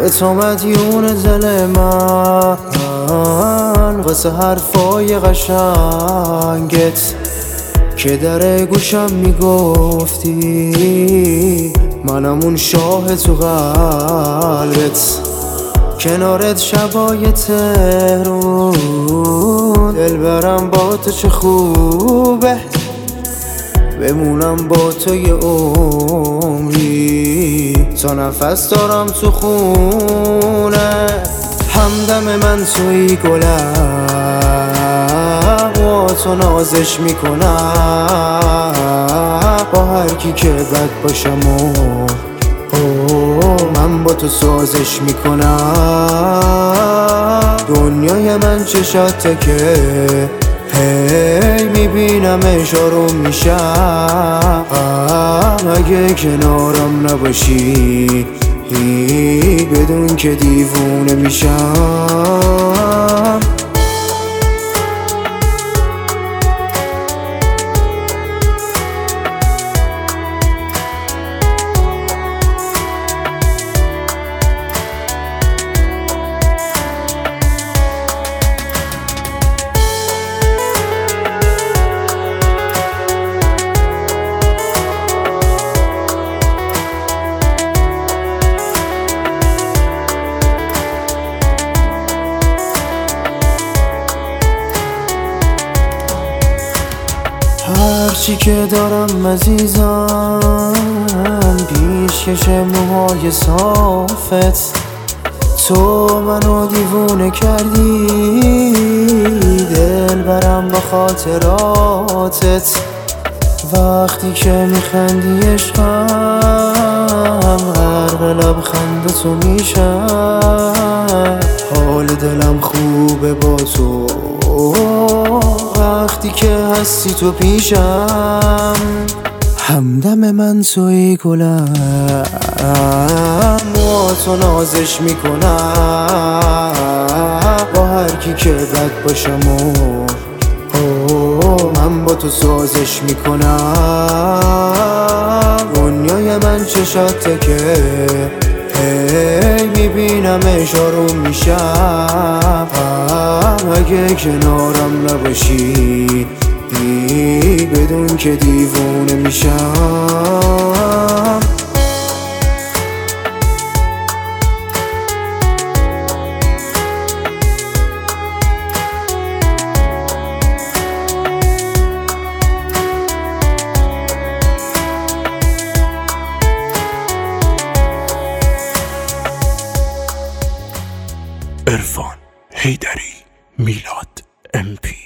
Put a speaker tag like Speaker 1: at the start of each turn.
Speaker 1: به تو مدیون دل من واسه حرفای قشنگت که در گوشم میگفتی منم اون شاه تو قلبت. کنارت شبای تهرون دلبرم با تو چه خوبه، بمونم با تو یه عمری تا نفس دارم تو خونه. همدم من توی گلم و تو نازش میکنم، با هر کی که بد باشم و من با تو سازش میکنم. دنیای من چشاته که هی میبینمش آروم میشم، اگه کنارم نباشی بدون که دیوونه میشم. هرچی که دارم عزیزم پیشکش موهای صافت، تو منو دیوونه کردی دل برم با خاطراتت. وقتی که میخندی عشقم غرق لبخند تو میشم، حال دلم خوبه با تو وقتی که هستی تو پیشم. همدم من توی گلم و تو نازش میکنم، با هر کی که بد باشم و من با تو سازش میکنم. دنیای من چشاته که هی میبینمش آروم میشم، اگه کنارم نباشی بدون که دیوونه میشم.
Speaker 2: عرفان حیدری، میلاد MP